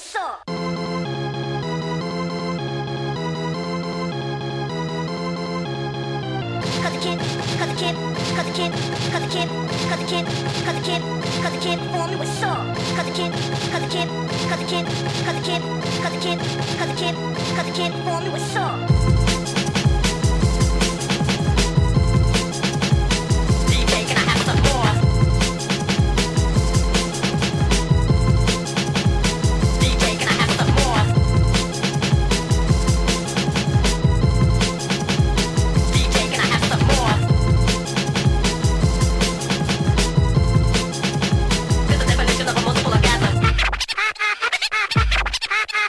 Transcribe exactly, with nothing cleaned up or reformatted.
what's up? Cause the kid, cause the kid, cause the kid, cause the kid, cause the kid, cause the kid, cause the kid, for me what's up? Cause the kid, cause the kid, cause the kid, cause the kid, cause the kid, cause the kid, cause the kid, for me what's up?